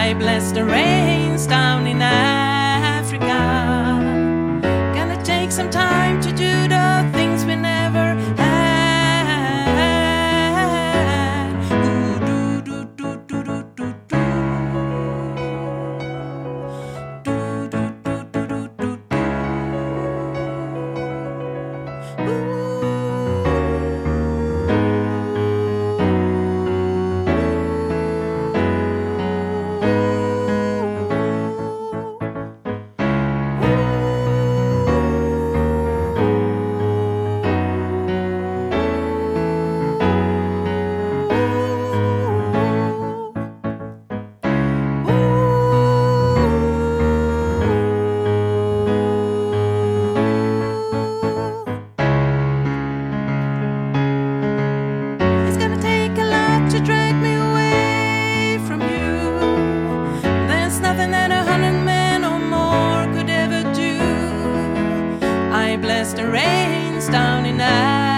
I bless the rains down in Africa. Gonna take some time to do the things we never had. Ooh, do, do, do, do, do, do, do. Do, do, do, do, do, do, do. Ooh. Bless the rains down in